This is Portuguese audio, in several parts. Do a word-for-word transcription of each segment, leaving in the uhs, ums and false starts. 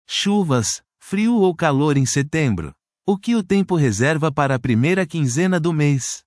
Chuvas, frio ou calor em setembro? O que o tempo reserva para a primeira quinzena do mês?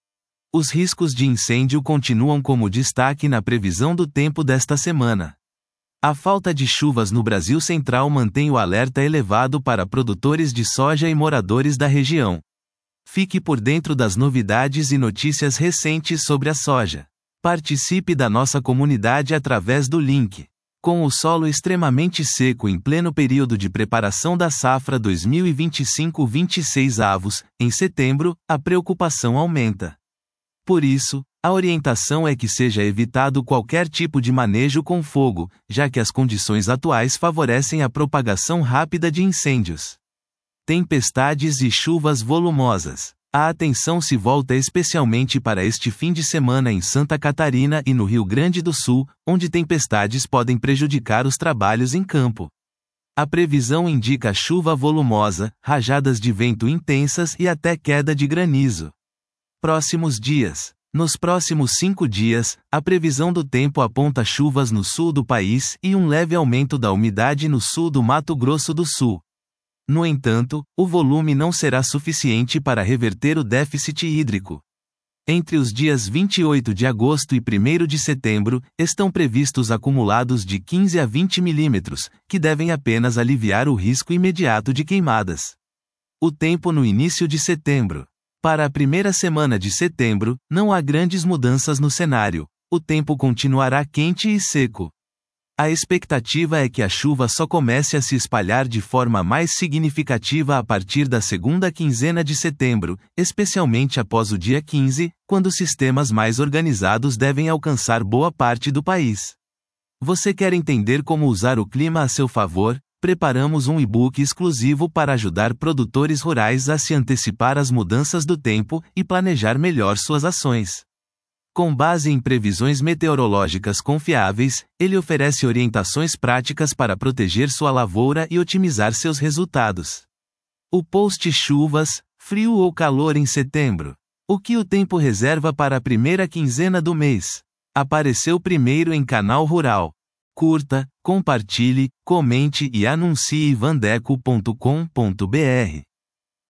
Os riscos de incêndio continuam como destaque na previsão do tempo desta semana. A falta de chuvas no Brasil Central mantém o alerta elevado para produtores de soja e moradores da região. Fique por dentro das novidades e notícias recentes sobre a soja. Participe da nossa comunidade através do link. Com o solo extremamente seco em pleno período de preparação da safra dois mil e vinte e cinco vinte e seis avos, em setembro, a preocupação aumenta. Por isso, a orientação é que seja evitado qualquer tipo de manejo com fogo, já que as condições atuais favorecem a propagação rápida de incêndios. Tempestades e chuvas volumosas. A atenção se volta especialmente para este fim de semana em Santa Catarina e no Rio Grande do Sul, onde tempestades podem prejudicar os trabalhos em campo. A previsão indica chuva volumosa, rajadas de vento intensas e até queda de granizo. Próximos dias. Nos próximos cinco dias, a previsão do tempo aponta chuvas no sul do país e um leve aumento da umidade no sul do Mato Grosso do Sul. No entanto, o volume não será suficiente para reverter o déficit hídrico. Entre os dias vinte e oito de agosto e primeiro de setembro, estão previstos acumulados de quinze a vinte milímetros, que devem apenas aliviar o risco imediato de queimadas. O tempo no início de setembro. Para a primeira semana de setembro, não há grandes mudanças no cenário. O tempo continuará quente e seco. A expectativa é que a chuva só comece a se espalhar de forma mais significativa a partir da segunda quinzena de setembro, especialmente após o dia quinze, quando sistemas mais organizados devem alcançar boa parte do país. Você quer entender como usar o clima a seu favor? Preparamos um e-book exclusivo para ajudar produtores rurais a se antecipar às mudanças do tempo e planejar melhor suas ações. Com base em previsões meteorológicas confiáveis, ele oferece orientações práticas para proteger sua lavoura e otimizar seus resultados. O post chuvas, frio ou calor em setembro. O que o tempo reserva para a primeira quinzena do mês? Apareceu primeiro em Canal Rural. Curta, compartilhe, comente e anuncie vandeco ponto com ponto br.